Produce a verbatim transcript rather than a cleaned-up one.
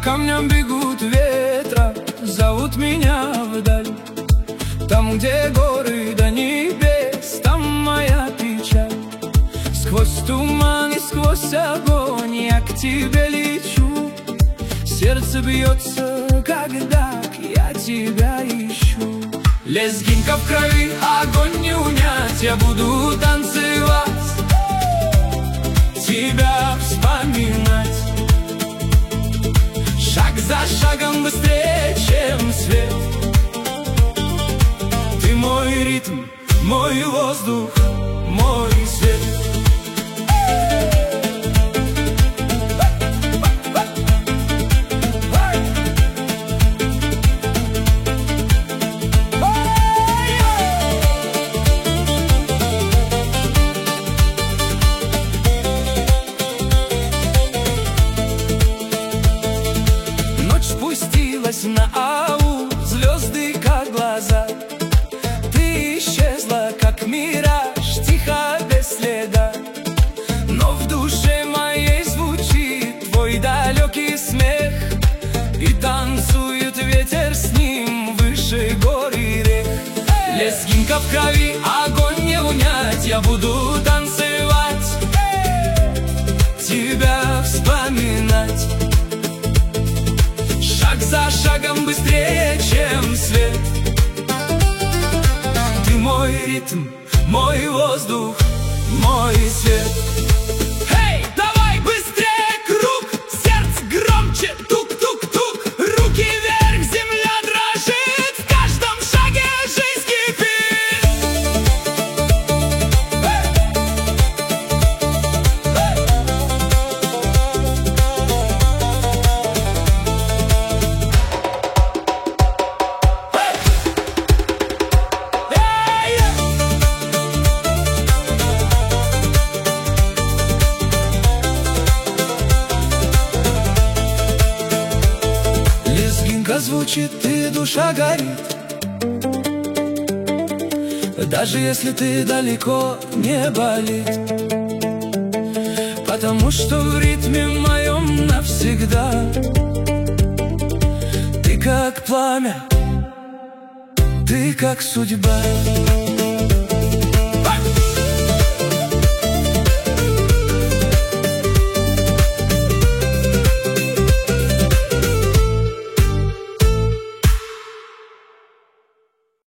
камням бегут ветра, зовут меня вдаль. Там, где горы до небес, там моя печаль. Сквозь туман и сквозь огонь я к тебе лечу. Сердце бьется, когда я тебя ищу. Лезгинка в крови, огонь не унять, я буду танцевать, тебя вспоминать. Шаг за шагом быстрее, чем свет. Ты мой ритм, мой воздух, мой свет. Спустилась на аул, звезды как глаза. Ты исчезла, как мираж, тихо, без следа. Но в душе моей звучит твой далекий смех. И танцует ветер с ним выше гор и рек. Лезгинка в крови, огонь не унять, я буду танцевать, тебя вспоминать. Шаг за шагом быстрее, чем свет. Ты мой ритм, мой воздух, мой свет. Эй, давай быстрее круг, сердце громче, тук-тук-тук. Руки вверх, земля дрожит, в каждом шаге жизнь кипит. Звучит, и душа горит, даже если ты далеко, не болит. Потому что в ритме моем навсегда. Ты как пламя, ты как судьба.